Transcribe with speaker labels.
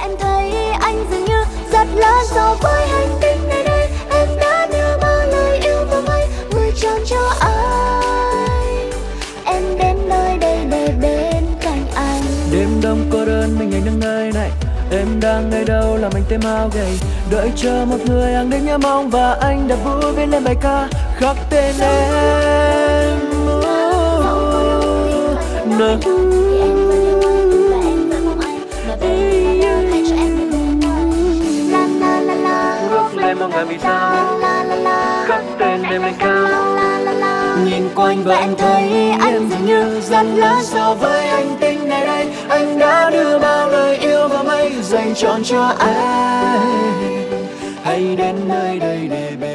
Speaker 1: em thấy anh dường như rất lớn so với hành tinh nơi đây. Em đã đưa bao lời yêu vào mây gửi trọn cho anh. Em đến nơi đây để bên cạnh anh.
Speaker 2: Đêm đông cô đơn mình anh đứng nơi này, em đang nơi đâu làm anh thêm hao gầy. Đợi chờ một người hàng đêm nhớ mong và anh đã vui viết lên bài ca khắc tên em. Nơi em mong ngày vì sao khắc tên em lên cao.
Speaker 1: Nhìn quanh và em thấy anh dường như rất lớn so với hành tinh này đây.
Speaker 2: Anh đã đưa bao lời yêu vào mây dành trọn cho anh. Hãy đến nơi đây để bên